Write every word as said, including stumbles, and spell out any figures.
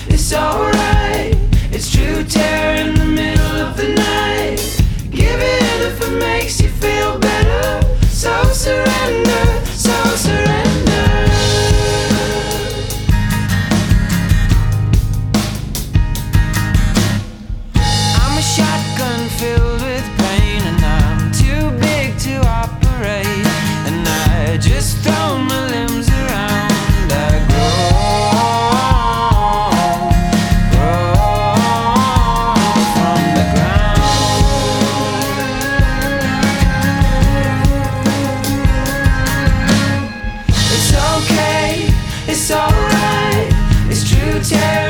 it's alright. It's true terror in the middle of the night. Give it if it makes you feel better. So surrender, so surrender. I'm a shotgun filled with pain, and I'm too big to operate, and I just throw my limbs around. I grow, grow from the ground. It's okay, it's alright. It's true terror